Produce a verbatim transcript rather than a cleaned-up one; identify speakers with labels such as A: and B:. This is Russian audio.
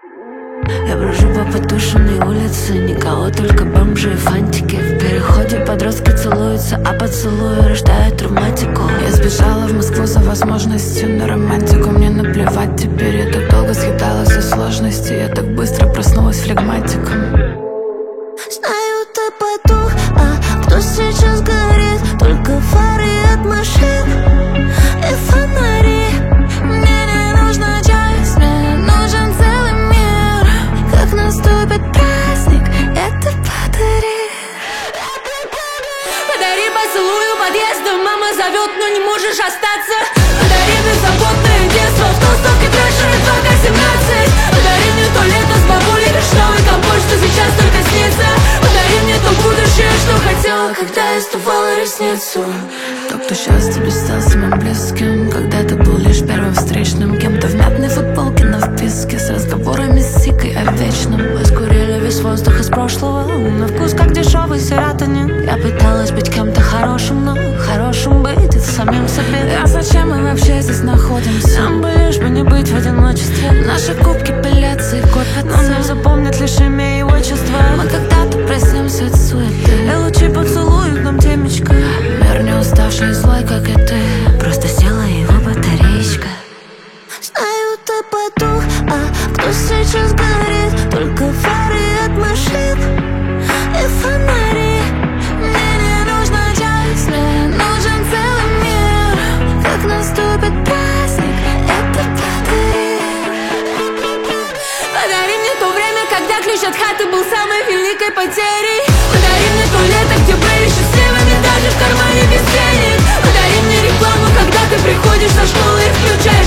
A: Я брожу по потушенной улице, никого, только бомжи и фантики. В переходе подростки целуются, а поцелуи рождают романтику. Я сбежала в Москву за возможностью на романтику. Мне наплевать теперь, я так долго съедала все сложности. Я так быстро проснулась флегматиком.
B: Знаю, ты потух, а кто сейчас горит? Только фары от машин и фонари. Мне не нужна часть, мне нужен целый мир. Как наступит праздник, это подари.
C: Подари поцелуй у подъезда, мама зовет, но не можешь остаться. Подари беззаботное детство, в толстовке трэшер и два ка семнадцать. Подари мне то лето с бабулей, вишневый компот, что сейчас только снится. Подари мне то будущее, что хотела, когда я сдувала ресницу.
A: Тот, кто сейчас тебе стал самым близким, когда-то был лишь первым встречным. Кем-то в мятной футболке на вписке, с разговорами с Сикой о вечном. Мы скурили весь воздух из прошлого, на вкус как дешевый серотонин. Я пыталась быть кем-то хорошим, но хорошим быть это самим себе. А зачем мы вообще здесь находимся? Нам бы лишь бы не быть в одиночестве. Наши кубки пылятся и копятся, но нам запомнят лишь имя и отчество. Мы когда-то проснемся от суеты, и лучи поцелуют нам темечко. Мир не уставший и злой, как и ты, просто села его батареечка.
B: Знаю, ты потух, а кто сейчас горит? Только фары от машин и фонари. Мне не нужна часть, мне нужен целый мир. Как наступит праздник, это подари.
C: Подари мне то время, когда ключ от хаты был самой великой потерей. Подари мне то лето, где были счастливыми даже в кармане без денег. Подари мне рекламу, когда ты приходишь со школы и включаешь